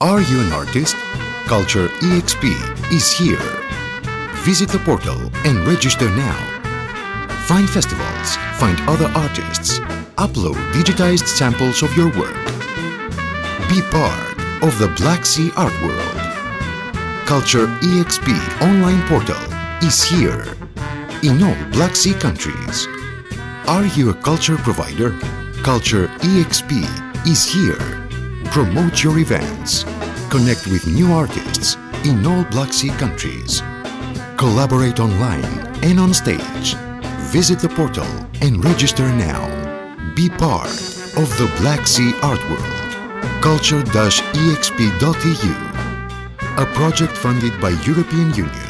Are you an artist? Culture EXP is here. Visit the portal and register now. Find festivals, find other artists, upload digitized samples of your work. Be part of the Black Sea Art World. Culture EXP online portal is here in all Black Sea countries. Are you a culture provider? Culture EXP is here. Promote your events. Connect with new artists in all Black Sea countries. Collaborate online and on stage. Visit the portal and register now. Be part of the Black Sea Art World. Culture-exp.eu, a project funded by European Union.